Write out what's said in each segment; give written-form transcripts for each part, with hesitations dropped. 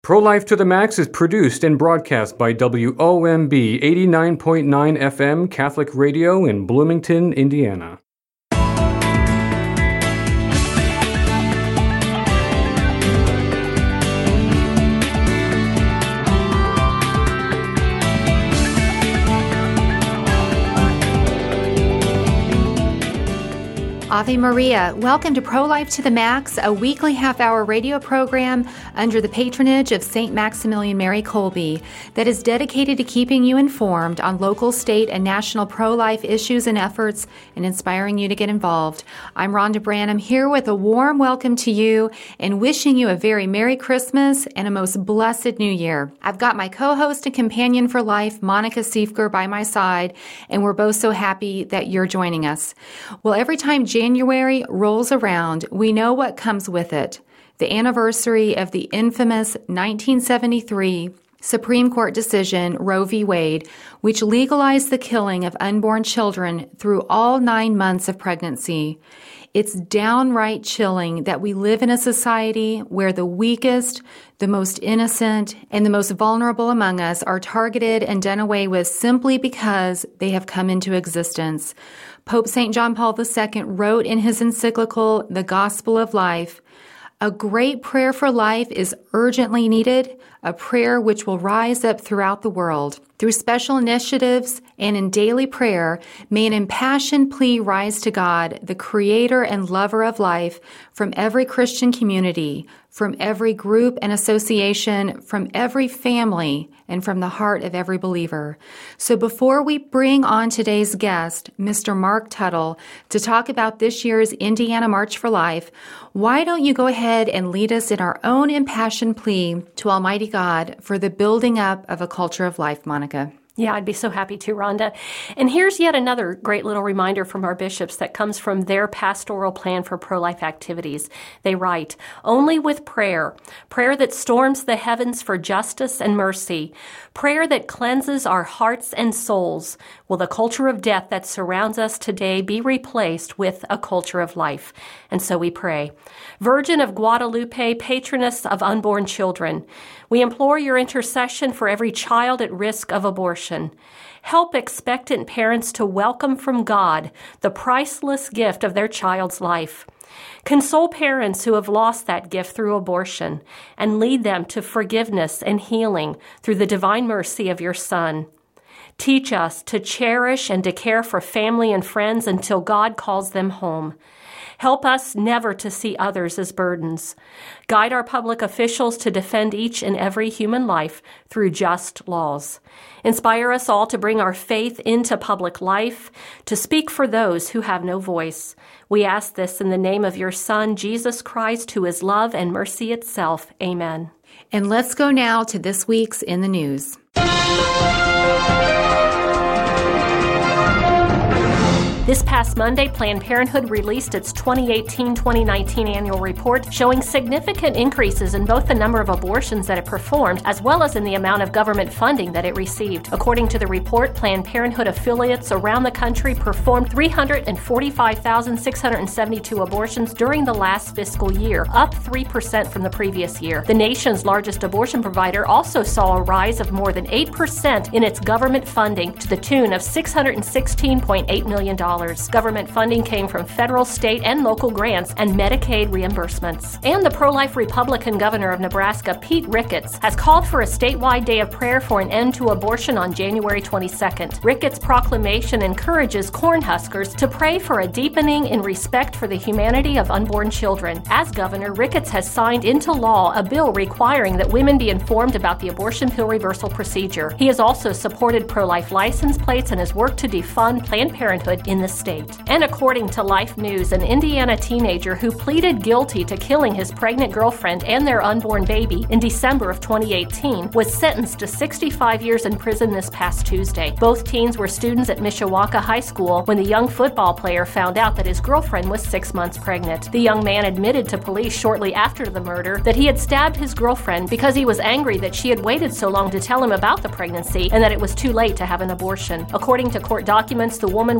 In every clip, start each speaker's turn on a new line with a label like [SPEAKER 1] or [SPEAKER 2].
[SPEAKER 1] Pro-Life to the Max is produced and broadcast by WOMB 89.9 FM Catholic Radio in Bloomington, Indiana.
[SPEAKER 2] Ave Maria. Welcome to Pro-Life to the Max, a weekly half-hour radio program under the patronage of St. Maximilian Mary Kolbe that is dedicated to keeping you informed on local, state, and national pro-life issues and efforts and inspiring you to get involved. I'm Rhonda Branham here with a warm welcome to you and wishing you a very Merry Christmas and a most blessed New Year. I've got my co-host and companion for life, Monica Siefker, by my side, and we're both so happy that you're joining us. Well, every time January rolls around, we know what comes with it. The anniversary of the infamous 1973 Supreme Court decision, Roe v. Wade, which legalized the killing of unborn children through all 9 months of pregnancy. It's downright chilling that we live in a society where the weakest, the most innocent, and the most vulnerable among us are targeted and done away with simply because they have come into existence. Pope St. John Paul II wrote in his encyclical, The Gospel of Life, "A great prayer for life is urgently needed, a prayer which will rise up throughout the world. Through special initiatives and in daily prayer, may an impassioned plea rise to God, the creator and lover of life, from every Christian community, from every group and association, from every family, and from the heart of every believer." So before we bring on today's guest, Mr. Mark Tuttle, to talk about this year's Indiana March for Life, why don't you go ahead and lead us in our own impassioned plea to Almighty God for the building up of a culture of life, Monica?
[SPEAKER 3] Yeah, I'd be so happy to, Rhonda. And here's yet another great little reminder from our bishops that comes from their pastoral plan for pro-life activities. They write, "Only with prayer that storms the heavens for justice and mercy, prayer that cleanses our hearts and souls, will the culture of death that surrounds us today be replaced with a culture of life." And so we pray. Virgin of Guadalupe, patroness of unborn children, we implore your intercession for every child at risk of abortion. Help expectant parents to welcome from God the priceless gift of their child's life. Console parents who have lost that gift through abortion and lead them to forgiveness and healing through the divine mercy of your Son. Teach us to cherish and to care for family and friends until God calls them home. Help us never to see others as burdens. Guide our public officials to defend each and every human life through just laws. Inspire us all to bring our faith into public life, to speak for those who have no voice. We ask this in the name of your Son, Jesus Christ, who is love and mercy itself. Amen.
[SPEAKER 2] And let's go now to this week's In the News.
[SPEAKER 3] This past Monday, Planned Parenthood released its 2018-2019 annual report showing significant increases in both the number of abortions that it performed as well as in the amount of government funding that it received. According to the report, Planned Parenthood affiliates around the country performed 345,672 abortions during the last fiscal year, up 3% from the previous year. The nation's largest abortion provider also saw a rise of more than 8% in its government funding to the tune of $616.8 million. Government funding came from federal, state, and local grants and Medicaid reimbursements. And the pro-life Republican governor of Nebraska, Pete Ricketts, has called for a statewide day of prayer for an end to abortion on January 22nd. Ricketts' proclamation encourages Cornhuskers to pray for a deepening in respect for the humanity of unborn children. As governor, Ricketts has signed into law a bill requiring that women be informed about the abortion pill reversal procedure. He has also supported pro-life license plates and has worked to defund Planned Parenthood in the state. And according to Life News, an Indiana teenager who pleaded guilty to killing his pregnant girlfriend and their unborn baby in December of 2018 was sentenced to 65 years in prison this past Tuesday. Both teens were students at Mishawaka High School when the young football player found out that his girlfriend was 6 months pregnant. The young man admitted to police shortly after the murder that he had stabbed his girlfriend because he was angry that she had waited so long to tell him about the pregnancy and that it was too late to have an abortion. According to court documents, the woman was stabbed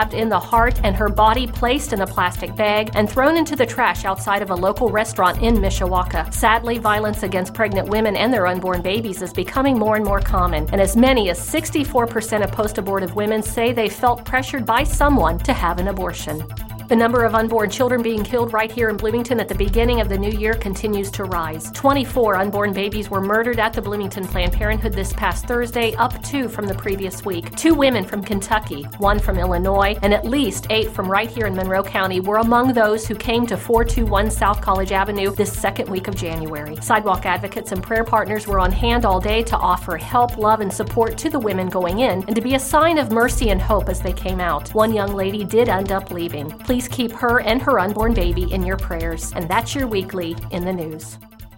[SPEAKER 3] stabbed in the heart and her body placed in a plastic bag and thrown into the trash outside of a local restaurant in Mishawaka. Sadly, violence against pregnant women and their unborn babies is becoming more and more common, and as many as 64% of post-abortive women say they felt pressured by someone to have an abortion. The number of unborn children being killed right here in Bloomington at the beginning of the new year continues to rise. 24 unborn babies were murdered at the Bloomington Planned Parenthood this past Thursday, up 2 from the previous week. 2 women from Kentucky, 1 from Illinois, and at least 8 from right here in Monroe County were among those who came to 421 South College Avenue this second week of January. Sidewalk advocates and prayer partners were on hand all day to offer help, love, and support to the women going in and to be a sign of mercy and hope as they came out. One young lady did end up leaving. Please keep her and her unborn baby in your prayers. And that's your weekly in the news.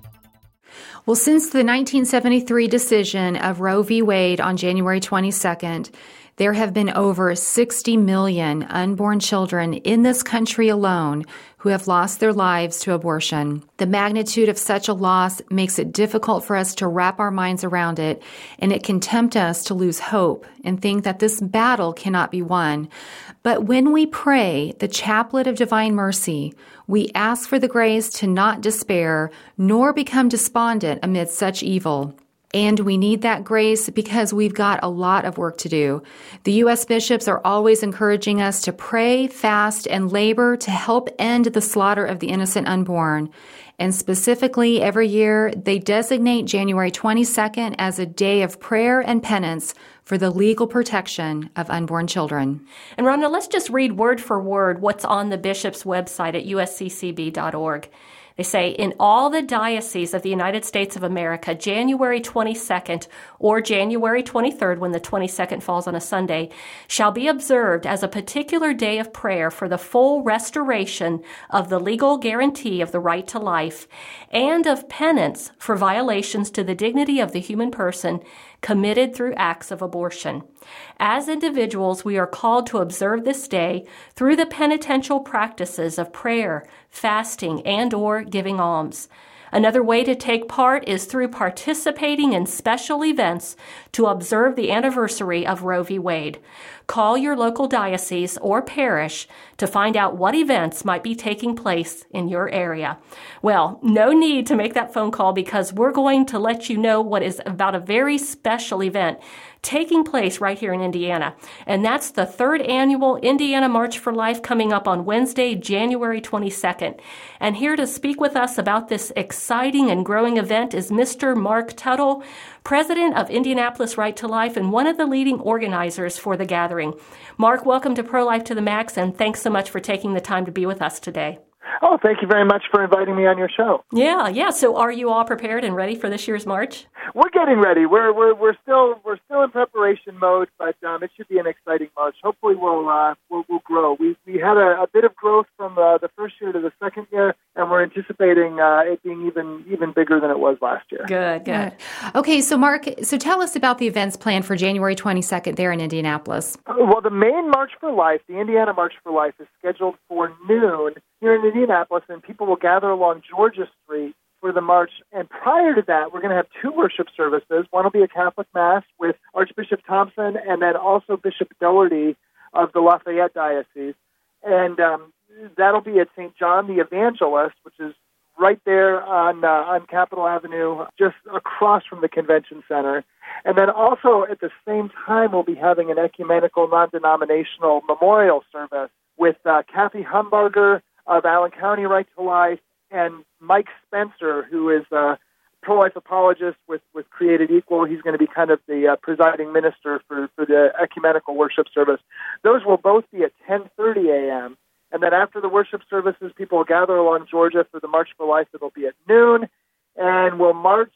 [SPEAKER 2] Well, since the 1973 decision of Roe v. Wade on January 22nd, there have been over 60 million unborn children in this country alone who have lost their lives to abortion. The magnitude of such a loss makes it difficult for us to wrap our minds around it, and it can tempt us to lose hope and think that this battle cannot be won. But when we pray the Chaplet of Divine Mercy, we ask for the grace to not despair nor become despondent amid such evil. And we need that grace because we've got a lot of work to do. The U.S. bishops are always encouraging us to pray, fast, and labor to help end the slaughter of the innocent unborn. And specifically, every year, they designate January 22nd as a day of prayer and penance for the legal protection of unborn children.
[SPEAKER 3] And Rhonda, let's just read word for word what's on the bishop's website at usccb.org. They say, in all the dioceses of the United States of America, January 22nd or January 23rd, when the 22nd falls on a Sunday, shall be observed as a particular day of prayer for the full restoration of the legal guarantee of the right to life and of penance for violations to the dignity of the human person committed through acts of abortion. As individuals, we are called to observe this day through the penitential practices of prayer, fasting, and/or giving alms. Another way to take part is through participating in special events to observe the anniversary of Roe v. Wade. Call your local diocese or parish to find out what events might be taking place in your area. Well, no need to make that phone call because we're going to let you know what is about a very special event taking place right here in Indiana. And that's the 3rd annual Indiana March for Life coming up on Wednesday, January 22nd. And here to speak with us about this exciting and growing event is Mr. Mark Tuttle, president of Indianapolis Right to Life and one of the leading organizers for the gathering. Mark, welcome to Pro-Life to the Max, and thanks so much for taking the time to be with us today.
[SPEAKER 4] Oh, thank you very much for inviting me on your show.
[SPEAKER 3] Yeah. So are you all prepared and ready for this year's march?
[SPEAKER 4] We're getting ready. We're still in preparation mode, but it should be an exciting march. Hopefully, we'll grow. We had a bit of growth from the first year to the second year, and we're anticipating it being even bigger than it was last year.
[SPEAKER 3] Good.
[SPEAKER 2] Okay, so Mark, tell us about the events planned for January 22nd there in Indianapolis.
[SPEAKER 4] Well, the main March for Life, the Indiana March for Life, is scheduled for noon here in Indianapolis, and people will gather along Georgia Street for the march. And prior to that, we're going to have 2 worship services. One will be a Catholic Mass with Archbishop Thompson and then also Bishop Doherty of the Lafayette Diocese. And that'll be at St. John the Evangelist, which is right there on Capitol Avenue, just across from the Convention Center. And then also at the same time, we'll be having an ecumenical, non-denominational memorial service with Kathy Humbarger of Allen County Right to Life and Mike Spencer, who is a pro-life apologist with Created Equal. He's going to be kind of the presiding minister for the ecumenical worship service. Those will both be at 10:30 a.m. And then after the worship services, people will gather along Georgia for the March for Life. It'll be at noon. And we'll march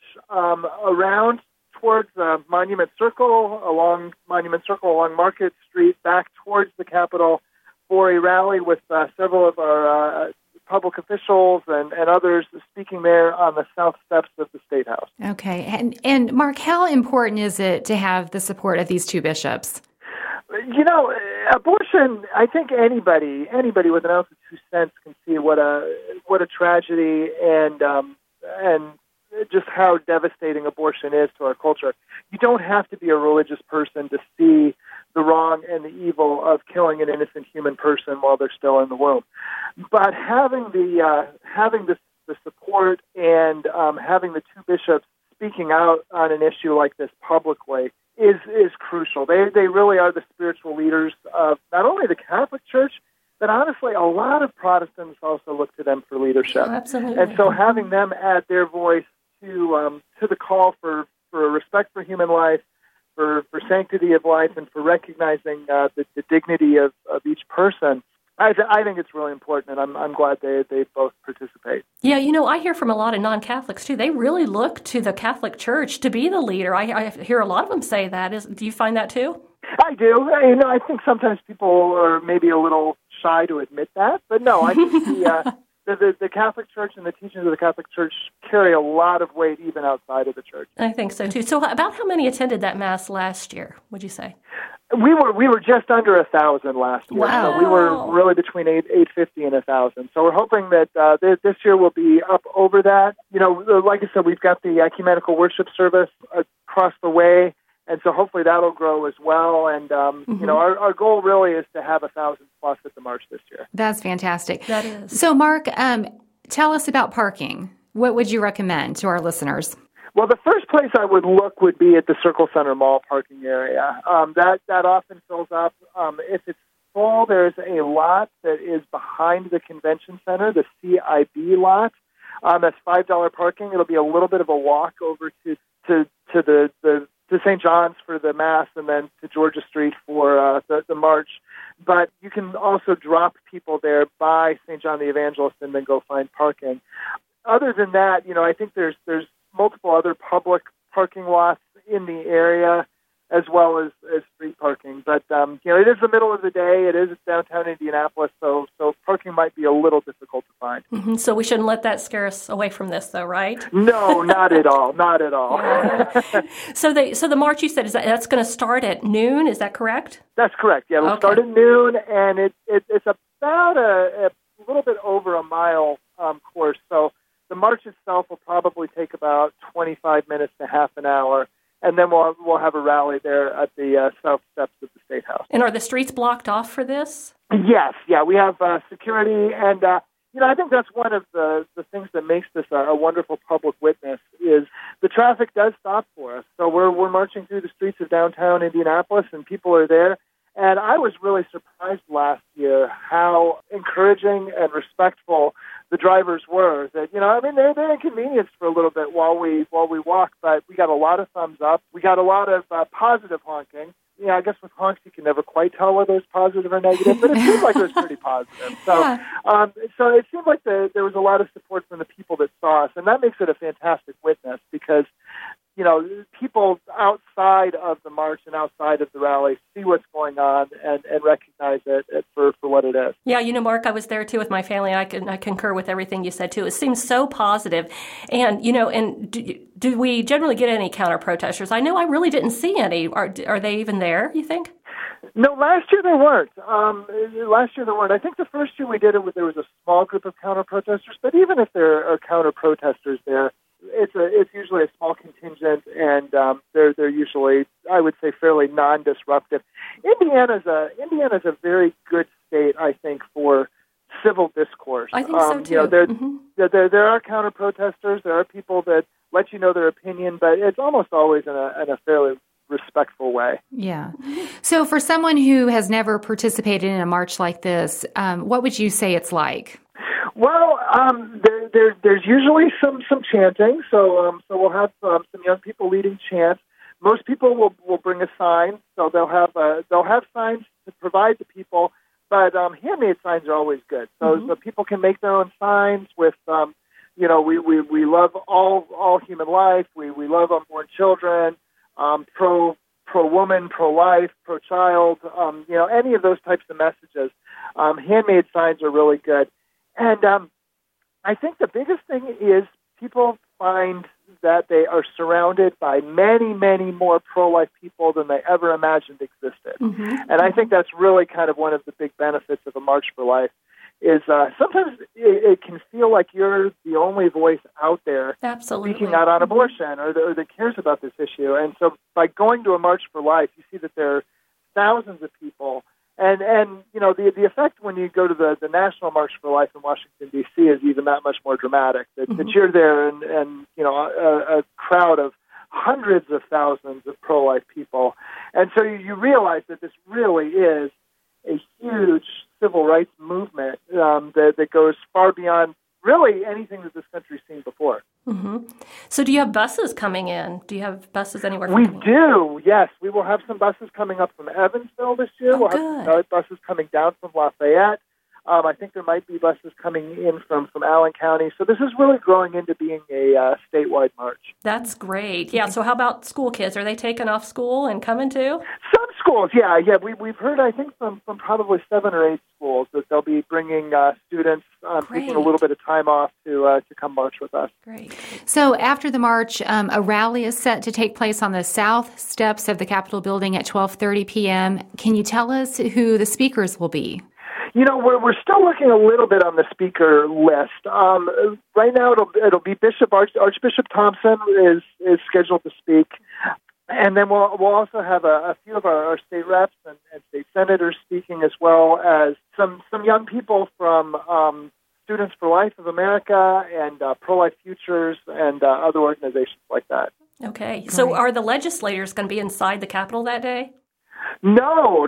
[SPEAKER 4] around towards Monument Circle, along Market Street, back towards the Capitol for a rally with several of our public officials and others speaking there on the south steps of the State House.
[SPEAKER 2] Okay. And Mark, how important is it to have the support of these 2 bishops?
[SPEAKER 4] You know, abortion, I think anybody with an ounce of 2 cents can see what a tragedy and just how devastating abortion is to our culture. You don't have to be a religious person to see the wrong and the evil of killing an innocent human person while they're still in the womb. But having the support and having the two bishops speaking out on an issue like this publicly is crucial. They really are the spiritual leaders of not only the Catholic Church, but honestly, a lot of Protestants also look to them for leadership.
[SPEAKER 3] Oh, absolutely.
[SPEAKER 4] And so having them add their voice to the call for respect for human life, for sanctity of life, and for recognizing the dignity of each person, I think it's really important, and I'm glad they both participate.
[SPEAKER 3] Yeah, I hear from a lot of non-Catholics, too. They really look to the Catholic Church to be the leader. I hear a lot of them say that. Do you find that, too?
[SPEAKER 4] I do. I think sometimes people are maybe a little shy to admit that, but no, I think the Catholic Church and the teachings of the Catholic Church carry a lot of weight even outside of the church. I
[SPEAKER 3] think so, too. So about how many attended that Mass last year, would you say?
[SPEAKER 4] We were just under 1,000 last year.
[SPEAKER 3] Wow.
[SPEAKER 4] So we were really between 850 and 1,000. So we're hoping that this year we'll be up over that. Like I said, we've got the ecumenical worship service across the way, and so hopefully that'll grow as well. And our goal really is to have 1,000 plus at the March this year.
[SPEAKER 2] That's fantastic.
[SPEAKER 3] That is.
[SPEAKER 2] So, Mark, tell us about parking. What would you recommend to our listeners?
[SPEAKER 4] Well, the first place I would look would be at the Circle Center Mall parking area. That often fills up. If it's full, there's a lot that is behind the convention center, the CIB lot. That's $5 parking. It'll be a little bit of a walk over to St. John's for the Mass and then to Georgia Street for the March. But you can also drop people there by St. John the Evangelist and then go find parking. Other than that, I think there's multiple other public parking lots in the area as well as street parking. But, it is the middle of the day. It is downtown Indianapolis, so parking might be a little difficult to find.
[SPEAKER 3] Mm-hmm. So we shouldn't let that scare us away from this, though, right?
[SPEAKER 4] No, not at all. Not at all.
[SPEAKER 3] Yeah. So the March, you said, that's going to start at noon. Is that correct?
[SPEAKER 4] That's correct. Yeah, it'll start at noon, and it's about a little bit over a mile course. So the march itself will probably take about 25 minutes to half an hour, and then we'll have a rally there at the south steps of the State House.
[SPEAKER 3] And are the streets blocked off for this?
[SPEAKER 4] Yes, yeah, we have security, and I think that's one of the things that makes this a wonderful public witness is the traffic does stop for us. So we're marching through the streets of downtown Indianapolis, and people are there. And I was really surprised last year how encouraging and respectful the drivers were. That they're inconvenienced for a little bit while we walk, but we got a lot of thumbs up. We got a lot of positive honking. I guess with honks you can never quite tell whether it's positive or negative, but it seemed like it was pretty positive. So, so it seemed like there was a lot of support from the people that saw us, and that makes it a fantastic witness because people outside of the march and outside of the rally see what's going on and recognize it for what it is.
[SPEAKER 3] Yeah, Mark, I was there too with my family. I concur with everything you said too. It seems so positive. And, and do we generally get any counter-protesters? I know I really didn't see any. Are they even there, you think?
[SPEAKER 4] No, last year there weren't. I think the first year we did it, there was a small group of counter-protesters, but even if there are counter-protesters there, it's usually a small contingent, and they're usually, I would say, fairly non-disruptive. Indiana's a very good state, I think, for civil discourse.
[SPEAKER 3] I think so too.
[SPEAKER 4] There are counter-protesters. There are people that let you know their opinion, but it's almost always in a fairly respectful way.
[SPEAKER 2] Yeah. So for someone who has never participated in a march like this, what would you say it's like?
[SPEAKER 4] Well, there's usually some chanting, so we'll have some young people leading chants. Most people will bring a sign, so they'll have signs to provide to people, but handmade signs are always good. So people can make their own signs with we love all human life, we love unborn children, pro woman, pro life, pro child, any of those types of messages. Handmade signs are really good. And I think the biggest thing is people find that they are surrounded by many, many more pro-life people than they ever imagined existed. And I think that's really kind of one of the big benefits of a March for Life is sometimes it can feel like you're the only voice out there speaking out on abortion or that cares about this issue. And so by going to a March for Life, you see that there are thousands of people. And the effect when you go to the National March for Life in Washington, D.C. is even that much more dramatic. That you're there and a crowd of hundreds of thousands of pro-life people. And so you realize that this really is a huge civil rights movement that goes far beyond really anything that this country's seen before.
[SPEAKER 3] So do you have buses coming in? Do you have buses anywhere?
[SPEAKER 4] We do, yes. We will have some buses coming up from Evansville this year. We'll have some buses coming down from Lafayette. I think there might be buses coming in from Allen County. So this is really growing into being a statewide march.
[SPEAKER 3] That's great. Yeah, so how about school kids? Are they taking off school and coming too?
[SPEAKER 4] Some schools, yeah. We've heard, I think, from probably 7 or 8 schools that they'll be bringing students taking a little bit of time off to come march with us.
[SPEAKER 3] Great.
[SPEAKER 2] So after the march, a rally is set to take place on the south steps of the Capitol building at 12:30 p.m. Can you tell us who the speakers will be?
[SPEAKER 4] We're still looking a little bit on the speaker list. Right now, it'll be Archbishop Thompson is scheduled to speak, and then we'll also have a few of our state reps and state senators speaking, as well as some young people from Students for Life of America and Pro-Life Futures and other organizations like that.
[SPEAKER 3] Okay, so are the legislators going to be inside the Capitol that day?
[SPEAKER 4] No.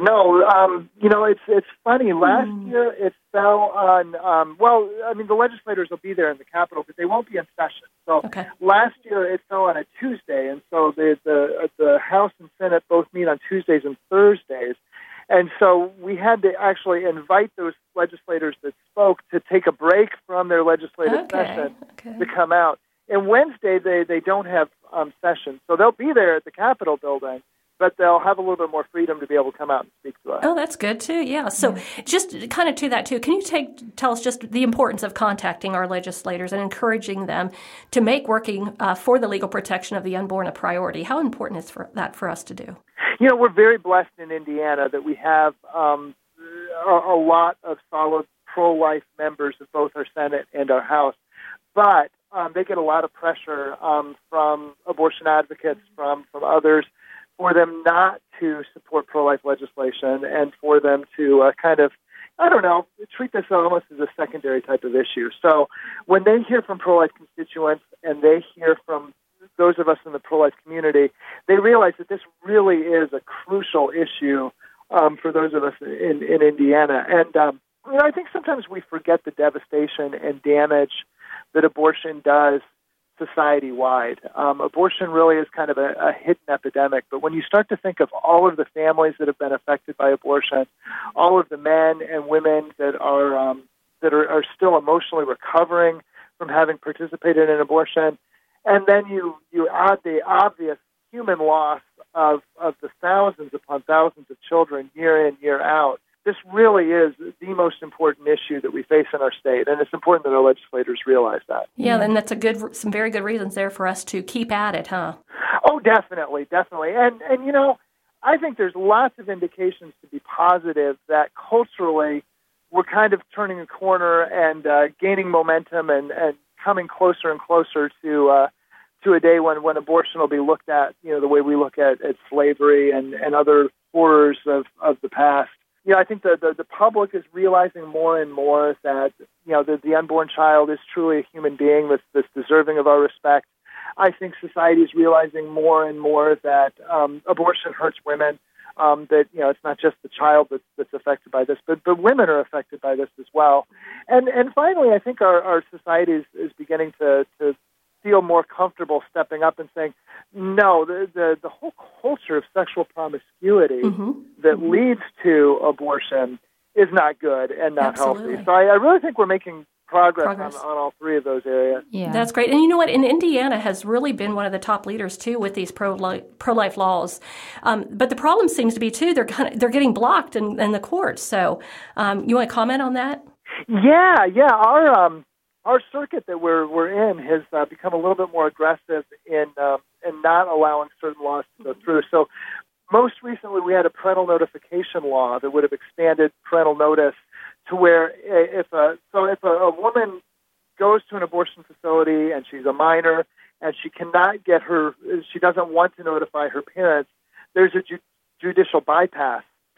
[SPEAKER 4] It's funny. Last year it fell on, the legislators will be there in the Capitol, but they won't be in session. So last year it fell on a Tuesday, and so the House and Senate both meet on Tuesdays and Thursdays. And so we had to actually invite those legislators that spoke to take a break from their legislative session to come out. And Wednesday they don't have session, so they'll be there at the Capitol building, but they'll have a little bit more freedom to be able to come out and speak to us.
[SPEAKER 3] Oh, that's good, too, yeah. So just kind of to that, too, can you tell us just the importance of contacting our legislators and encouraging them to make working for the legal protection of the unborn a priority? How important is that for us to do?
[SPEAKER 4] We're very blessed in Indiana that we have a lot of solid pro-life members of both our Senate and our House, but they get a lot of pressure from abortion advocates, from others, for them not to support pro-life legislation and for them to treat this almost as a secondary type of issue. So when they hear from pro-life constituents and they hear from those of us in the pro-life community, they realize that this really is a crucial issue for those of us in Indiana. And I think sometimes we forget the devastation and damage that abortion does society-wide. Abortion really is kind of a hidden epidemic, but when you start to think of all of the families that have been affected by abortion, all of the men and women that are still emotionally recovering from having participated in abortion, and then you add the obvious human loss of the thousands upon thousands of children year in, year out, this really is the most important issue that we face in our state, and it's important that our legislators realize that.
[SPEAKER 3] Yeah, and that's some very good reasons there for us to keep at it, huh?
[SPEAKER 4] Oh, definitely. And I think there's lots of indications to be positive that culturally we're kind of turning a corner and gaining momentum and coming closer and closer to a day when abortion will be looked at, the way we look at slavery and other horrors of the past. I think the public is realizing more and more that, the unborn child is truly a human being that's deserving of our respect. I think society is realizing more and more that abortion hurts women, that, it's not just the child that's affected by this, but women are affected by this as well. And finally, I think our society is beginning to feel more comfortable stepping up and saying, no, the whole culture of sexual promiscuity that leads to abortion is not good and not healthy. So I really think we're making progress. On all three of those areas.
[SPEAKER 3] Yeah, that's great. And you know what? And Indiana has really been one of the top leaders too with these pro-life laws. But the problem seems to be too they're getting blocked in the courts. So you want to comment on that?
[SPEAKER 4] Yeah. Our circuit that we're in has become a little bit more aggressive in not allowing certain laws to go through. So most recently we had a parental notification law that would have expanded parental notice to where if a woman goes to an abortion facility and she's a minor and she doesn't want to notify her parents, there's a judicial bypass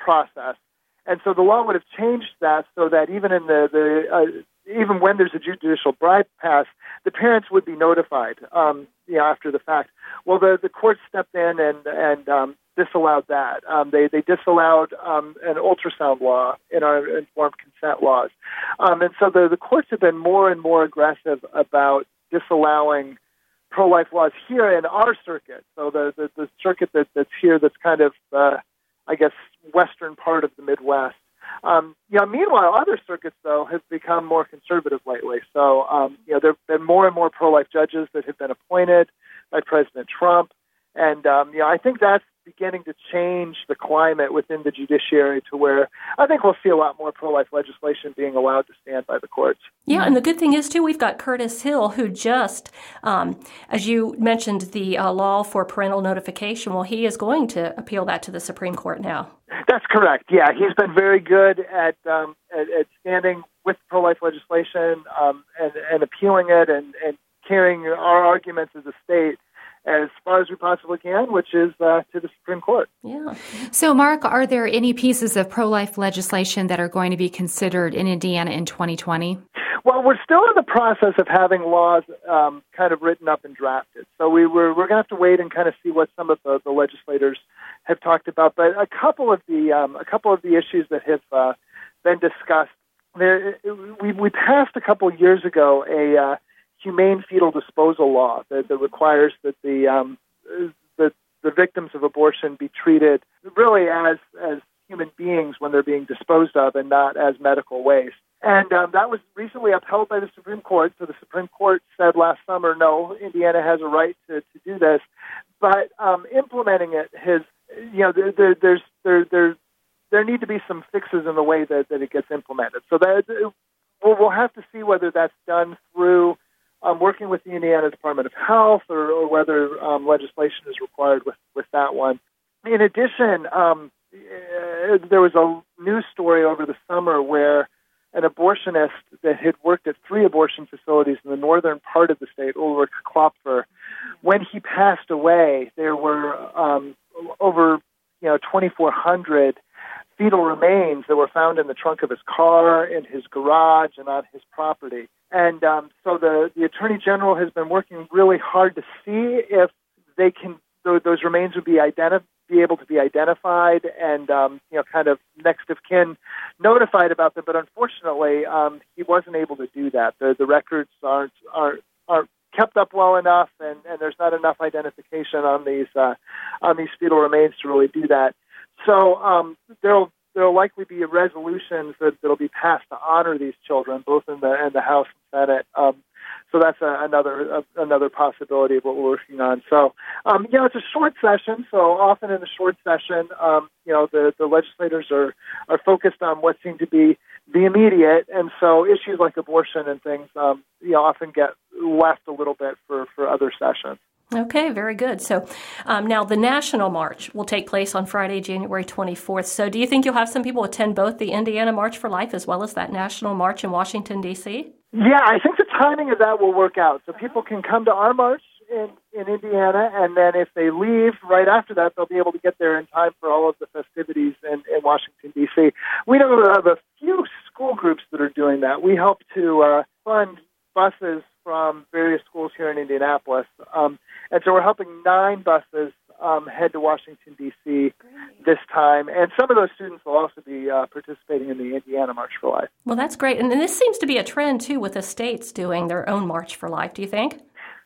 [SPEAKER 4] process. And so the law would have changed that so that even in even when there's a judicial bribe pass, the parents would be notified, after the fact. Well, the court stepped in and disallowed that. They disallowed an ultrasound law in our informed consent laws. And so the courts have been more and more aggressive about disallowing pro-life laws here in our circuit. So the circuit that's here that's kind of, western part of the Midwest. Meanwhile, other circuits, though, have become more conservative lately. So, there have been more and more pro-life judges that have been appointed by President Trump. And, I think that's beginning to change the climate within the judiciary to where I think we'll see a lot more pro-life legislation being allowed to stand by the courts.
[SPEAKER 3] Yeah, and the good thing is, too, we've got Curtis Hill, who just, as you mentioned, the law for parental notification, well, he is going to appeal that to the Supreme Court now.
[SPEAKER 4] That's correct. Yeah, he's been very good at standing with pro-life legislation and appealing it and carrying our arguments as a state as far as we possibly can, which is to the Supreme Court.
[SPEAKER 3] Yeah.
[SPEAKER 2] So, Mark, are there any pieces of pro-life legislation that are going to be considered in Indiana in 2020?
[SPEAKER 4] Well, we're still in the process of having laws kind of written up and drafted. So we're going to have to wait and kind of see what some of the legislators have talked about. But a couple of the issues that have been discussed, we passed a couple of years ago a humane fetal disposal law that requires that the victims of abortion be treated really as human beings when they're being disposed of and not as medical waste. And that was recently upheld by the Supreme Court. So the Supreme Court said last summer, no, Indiana has a right to do this. But implementing it there need to be some fixes in the way that it gets implemented. So we'll have to see whether that's done through working with the Indiana Department of Health or whether legislation is required with that one. In addition, there was a news story over the summer where an abortionist that had worked at 3 abortion facilities in the northern part of the state, Ulrich Klopfer, when he passed away, there were over 2,400 fetal remains that were found in the trunk of his car, in his garage, and on his property. And so the Attorney General has been working really hard to see if they can those remains would be able to be identified and kind of next of kin notified about them. But unfortunately, he wasn't able to do that. The records aren't kept up well enough, and there's not enough identification on these fetal remains to really do that. So there'll likely be resolutions that'll be passed to honor these children, both in the House and Senate. So that's another possibility of what we're working on. So, it's a short session. So often in a short session, the legislators are focused on what seem to be the immediate, and so issues like abortion and things, often get left a little bit for other sessions.
[SPEAKER 3] Okay, very good. So now the National March will take place on Friday, January 24th. So do you think you'll have some people attend both the Indiana March for Life as well as that National March in Washington, D.C.?
[SPEAKER 4] Yeah, I think the timing of that will work out. So people can come to our march in Indiana, and then if they leave right after that, they'll be able to get there in time for all of the festivities in Washington, D.C. We know of a few school groups that are doing that. We help to fund buses from various schools here in Indianapolis. And so we're helping 9 buses head to Washington, D.C. this time. And some of those students will also be participating in the Indiana March for Life.
[SPEAKER 3] Well, that's great. And this seems to be a trend, too, with the states doing their own March for Life, do you think?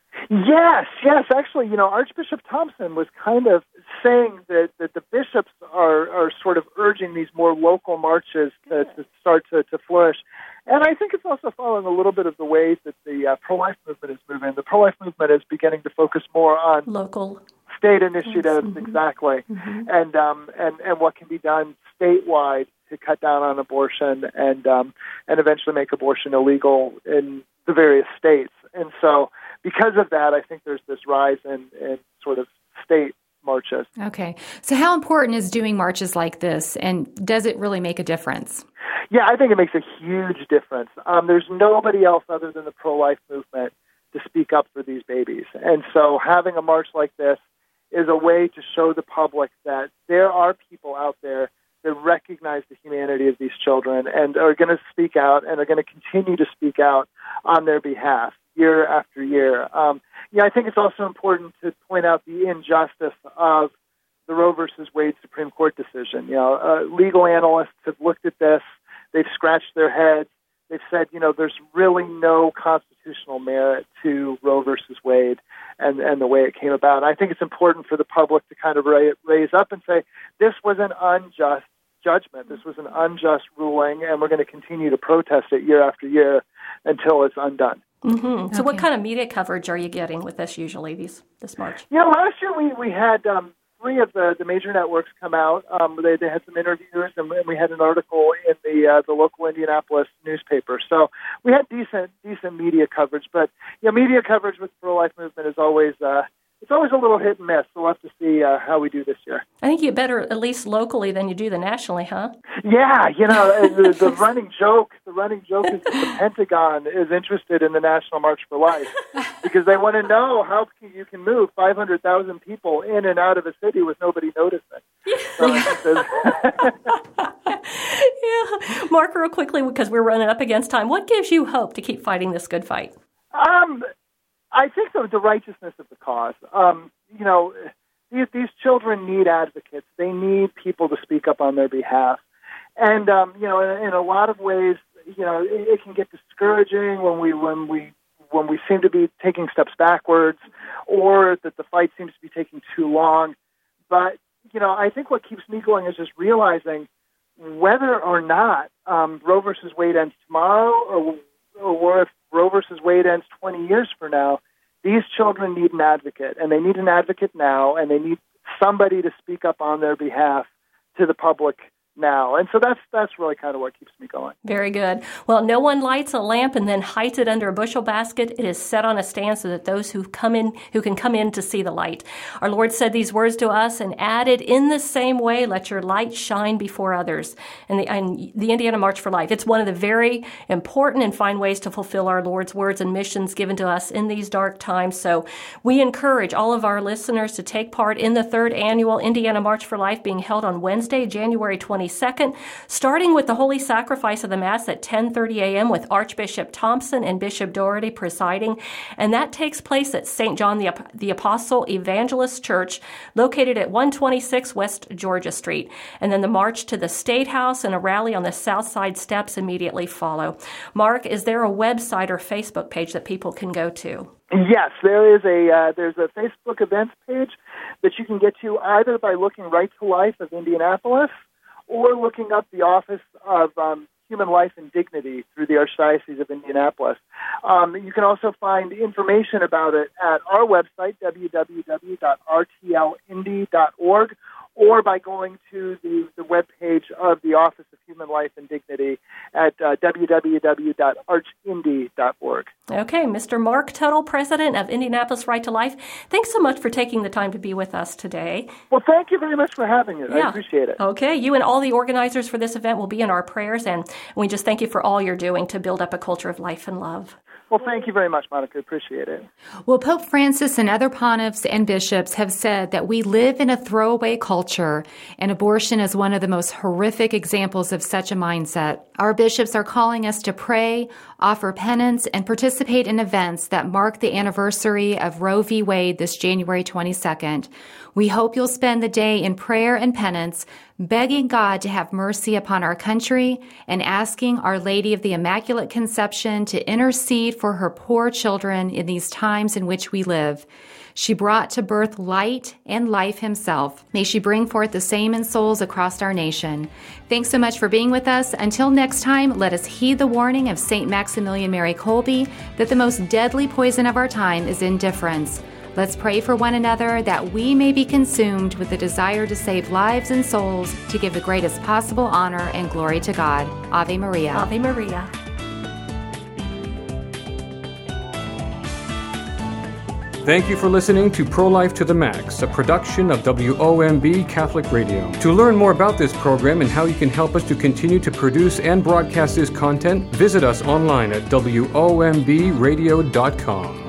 [SPEAKER 4] Yes. Actually, Archbishop Thompson was kind of saying that the bishops are sort of urging these more local marches to start to flourish. And I think it's also following a little bit of the ways that the pro-life movement is moving. The pro-life movement is beginning to focus more on
[SPEAKER 3] local
[SPEAKER 4] state initiatives, exactly, and what can be done statewide to cut down on abortion and eventually make abortion illegal in the various states. And so because of that, I think there's this rise in sort of state marches.
[SPEAKER 2] Okay. So how important is doing marches like this, and does it really make a difference?
[SPEAKER 4] Yeah, I think it makes a huge difference. There's nobody else other than the pro-life movement to speak up for these babies. And so having a march like this is a way to show the public that there are people out there that recognize the humanity of these children and are going to speak out and are going to continue to speak out on their behalf year after year. I think it's also important to point out the injustice of the Roe versus Wade Supreme Court decision. Legal analysts have looked at this. They've scratched their heads. They've said, there's really no constitutional merit to Roe versus Wade and the way it came about. And I think it's important for the public to kind of raise up and say, this was an unjust judgment. This was an unjust ruling, and we're going to continue to protest it year after year until it's undone.
[SPEAKER 3] Mm-hmm. So what kind of media coverage are you getting with this usually, this March?
[SPEAKER 4] Last year we had three of the major networks come out. They had some interviewers, and we had an article in the local Indianapolis newspaper. So we had decent media coverage. But media coverage with the pro-life movement is always it's always a little hit and miss. So we'll have to see how we do this year.
[SPEAKER 3] I think you better at least locally than you do nationally, huh?
[SPEAKER 4] Yeah, the running joke is that the Pentagon is interested in the National March for Life because they want to know how you can move 500,000 people in and out of a city with nobody noticing. So
[SPEAKER 3] yeah, Mark, real quickly because we're running up against time. What gives you hope to keep fighting this good fight?
[SPEAKER 4] I think the righteousness of the cause. These children need advocates. They need people to speak up on their behalf. And in a lot of ways, it can get discouraging when we seem to be taking steps backwards, or that the fight seems to be taking too long. But I think what keeps me going is just realizing whether or not Roe versus Wade ends tomorrow, or if Roe versus Wade ends 20 years from now, these children need an advocate, and they need an advocate now, and they need somebody to speak up on their behalf to the public now. And so that's really kind of what keeps me going.
[SPEAKER 3] Very good. Well, no one lights a lamp and then hides it under a bushel basket. It is set on a stand so that those who can come in to see the light. Our Lord said these words to us and added, in the same way, let your light shine before others. And the Indiana March for Life, it's one of the very important and fine ways to fulfill our Lord's words and missions given to us in these dark times. So we encourage all of our listeners to take part in the 3rd annual Indiana March for Life being held on Wednesday, January 22nd, starting with the Holy Sacrifice of the Mass at 10:30 a.m. with Archbishop Thompson and Bishop Doherty presiding. And that takes place at St. John the Apostle Evangelist Church, located at 126 West Georgia Street. And then the march to the State House and a rally on the South Side steps immediately follow. Mark, is there a website or Facebook page that people can go to?
[SPEAKER 4] Yes, there's a Facebook events page that you can get to either by looking Right to Life of Indianapolis or looking up the Office of Human Life and Dignity through the Archdiocese of Indianapolis. You can also find information about it at our website, www.rtlindy.org, or by going to the webpage of the Office of Human Life and Dignity at www.archindy.org.
[SPEAKER 3] Okay, Mr. Mark Tuttle, President of Indianapolis Right to Life, thanks so much for taking the time to be with us today.
[SPEAKER 4] Well, thank you very much for having us. Yeah. I appreciate it.
[SPEAKER 3] Okay, you and all the organizers for this event will be in our prayers, and we just thank you for all you're doing to build up a culture of life and love.
[SPEAKER 4] Well, thank you very much, Monica. Appreciate it.
[SPEAKER 2] Well, Pope Francis and other pontiffs and bishops have said that we live in a throwaway culture, and abortion is one of the most horrific examples of such a mindset. Our bishops are calling us to pray, offer penance, and participate in events that mark the anniversary of Roe v. Wade this January 22nd. We hope you'll spend the day in prayer and penance, begging God to have mercy upon our country and asking Our Lady of the Immaculate Conception to intercede for her poor children in these times in which we live. She brought to birth light and life himself. May she bring forth the same in souls across our nation. Thanks so much for being with us. Until next time, let us heed the warning of St. Maximilian Mary Kolbe that the most deadly poison of our time is indifference. Let's pray for one another that we may be consumed with the desire to save lives and souls to give the greatest possible honor and glory to God. Ave Maria.
[SPEAKER 3] Ave Maria.
[SPEAKER 1] Thank you for listening to Pro-Life to the Max, a production of WOMB Catholic Radio. To learn more about this program and how you can help us to continue to produce and broadcast this content, visit us online at WOMBradio.com.